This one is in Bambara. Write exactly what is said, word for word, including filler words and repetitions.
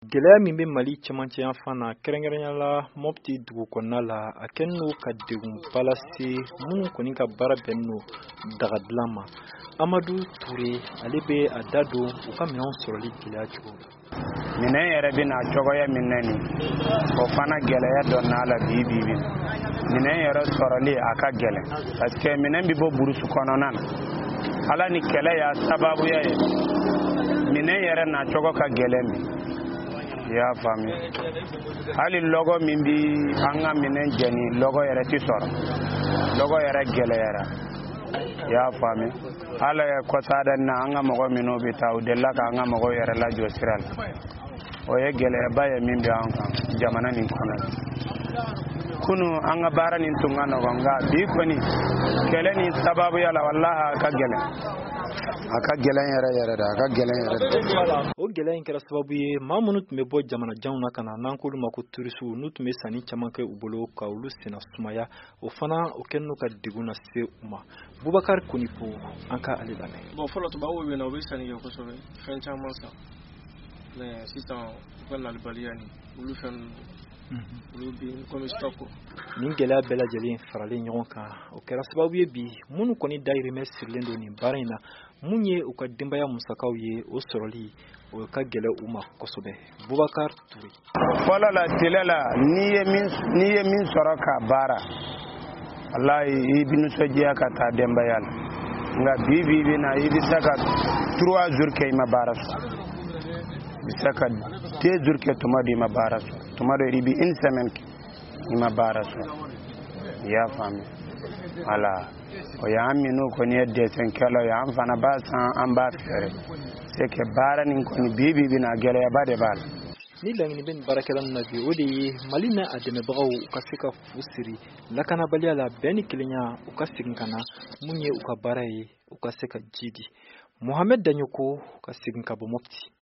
Gɛlɛya min bɛ Mali cɛmancɛ yan fan na kɛrɛnkɛrɛnya la Mopti dugu kɔnɔna la a kɛlen don ka degunba lase minnu kɔni ka baara bɛnnen don dagadilan ma. Amadu Ture ale bɛ a da don u ka minɛnw sɔrɔli gɛlɛya cogo la. Minɛn yɛrɛ bɛ na cogoya min na ni o fana gɛlɛya donna la bi bi bi minɛn yɛrɛ sɔrɔli a ka gɛlɛn parce que minɛn bɛ bɔ burusi kɔnɔna na ala ni kɛlɛ y'a sababuya ye minɛn yɛrɛ na cogo ka gɛlɛn mi y'a faamuya hali logo min bi an ka minɛn jɛni logo yɛrɛ ti sɔrɔ logo yɛrɛ gɛlɛyara y'a faamuya ala ye kɔsada na an ka mɔgɔ minnu bɛ taa u delila ka an ka mɔgɔ yɛrɛ lajɔ sira la o ye gɛlɛyaba ye min bɛ an kan jamana nin kɔnɔ kunu an ka baara nin tun ka nɔgɔn nka bi kɔni kɛlɛ ni sababuya la wallahi a ka gɛlɛn a ka gɛlɛn yɛrɛ yɛrɛ de a ka gɛlɛn yɛrɛ de o gɛlɛya in kɛra sababu ye maa minnu tun bɛ bɔ jamanajanw na ka na n'an k'olu ma ko turisiw n'u tun bɛ sanni caman kɛ u bolo ka olu senna sumaya o fana o kɛlen don ka degun lase u ma Bubakari Konipo an ka ale lamɛn. Bon fɔlɔ tubabuw bɛ na u bɛ sanni kɛ kosɛbɛ fɛn caman san mais sisan u ka nalibaliya ni olu fɛn olu bɛ komi stock. Nin gɛlɛya bɛɛ lajɛlen faralen ɲɔgɔn kan o kɛra sababu ye bi minnu kɔni dayirimɛ sirilen don nin baara in na mun ye u ka denbaya musakaw ye o sɔrɔli o ka gɛlɛ u ma kosɛbɛ. Bubakari Ture fɔlɔ la tele la n'i ye min n'i ye min sɔrɔ ka baara wallahi i bɛ nisɔndiya ka taa denbaya la nka bi bi bi na i bɛ se ka trois jours kɛ i ma baara sɔrɔ i bɛ se ka deux jours kɛ tuma dɔ i ma baara sɔrɔ tuma dɔ i bɛ une semaine kɛ i ma baara sɔrɔ i y'a faamuya wala o y'an minnu kɔni ye dɛsɛnkɛlaw ye an fana b'a san an b'a feere c'est que baara nin kɔni bi bi bi na gɛlɛyaba de b'a la. Ni laɲini bɛ nin baarakɛla ninnu na bi o de ye Mali n'a a dɛmɛbagaw u ka se ka fu siri lakanabaliya la bɛn ni kelenya u ka segin ka na mun ye u ka baara ye u ka se ka ji di. Mohamed Daɲoko ka segin ka bɔ Mopti.